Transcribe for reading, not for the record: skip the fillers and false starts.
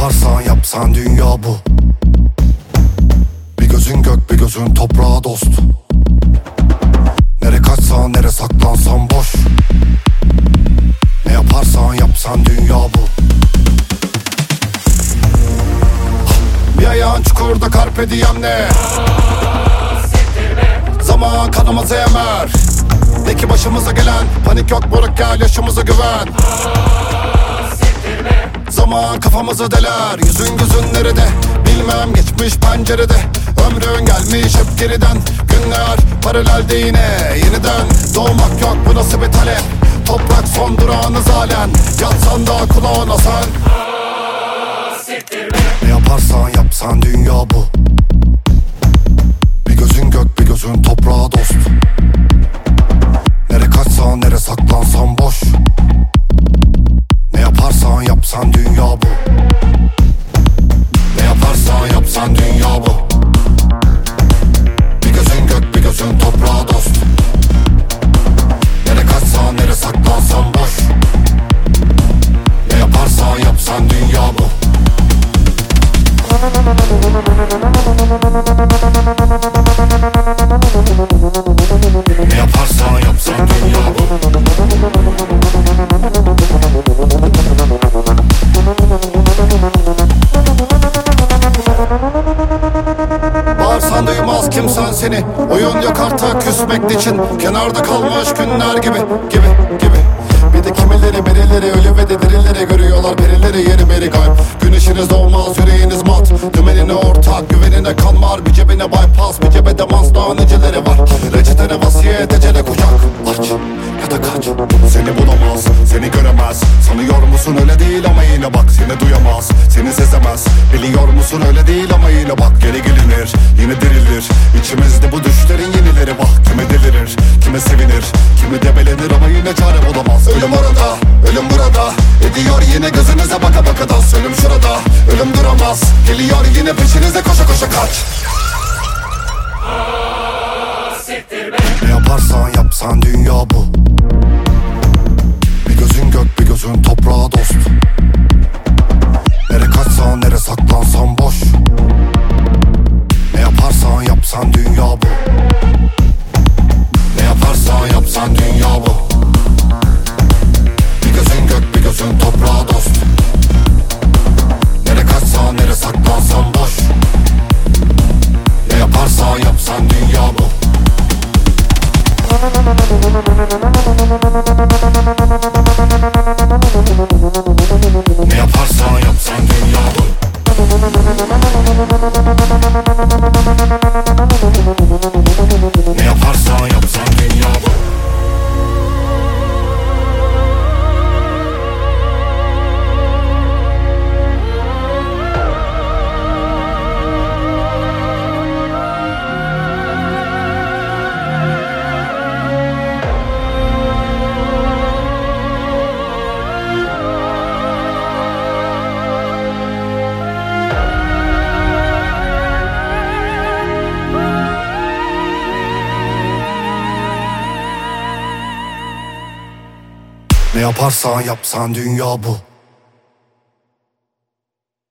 yaparsan yapsan dünya bu. Bir gözün gök bir gözün toprağa dost. Nere kaçsan nere saklansan boş. Ne yaparsan yapsan dünya bu. Bir ayağın çukurda carpe diem ne? Zaman kanımızı emer. De ki başımıza gelen panik yok moruk, gel yaşımıza güven. Zaman kafamızı deler. Yüzün gözün nerede bilmem, geçmiş pencerede. Ömrün gelmiş hep geriden. Günler paralelde yine yeniden. Doğmak yok, bu nasıl bir talep. Toprak son durağınız halen. Yatsan da kulağına sen. Ne yaparsan yapsan dünya bu. Bir gözün gök bir gözün toprağa dost. Nere kaçsan nere saklansan boş. Ne yaparsan yapsan dünya bu. Ne yaparsan yapsan dünya bu. Bir gözün gök bir gözün toprağa dost. Nere kaçsan nere saklansan boş. Ne yaparsan yapsan dünya bu. Ne yaparsan yapsan dünya bu. Bağırsan duymaz kimsen seni. Oyun yok artık küsmek için. Kenarda kalmış günler gibi. Bir de kimileri birileri ölü ve de dirileri görüyorlar birileri yeri beri kayıp. Güneşiniz doğmaz yüreğiniz mat. Dümenine ortak güvenine kan var. Bir cebine bypass bir cebe demans daha niceleri var. Reçetene vasiyet ecele kucak. Aç ya da kaç. Seni bulamaz seni göremez. Sanıyor musun öyle değil ama yine bak. Seni duyamaz seni sezemez. Biliyor musun öyle değil ama yine bak. Geri gelinir yine dirilir. İçimizde bu düşlerin yenileri bak. Kime delirir kime sevinir. Kimi debelenir ama yine çare bulamaz. Ölüm orada ölüm burada. Ediyor yine gözünüze baka baka dans. Ölüm şurada ölüm duramaz. Geliyor yine peşinize koşa koşa kaç. Ne yaparsan yapsan dünya bu. Bir gözün gök bir gözün toprağa dost. Nere kaçsan nere saklansan boş. Ne yaparsan yapsan dünya bu. Ne yaparsan yapsan dünya bu. Bir gözün gök bir gözün toprağa dost. Nere kaçsan nere saklansan boş. Ne yaparsan yapsan dünya bu. Ne yaparsan yapsan dünya bu. Ne yaparsan yapsan dünya bu. Ne yaparsan yapsan dünya bu.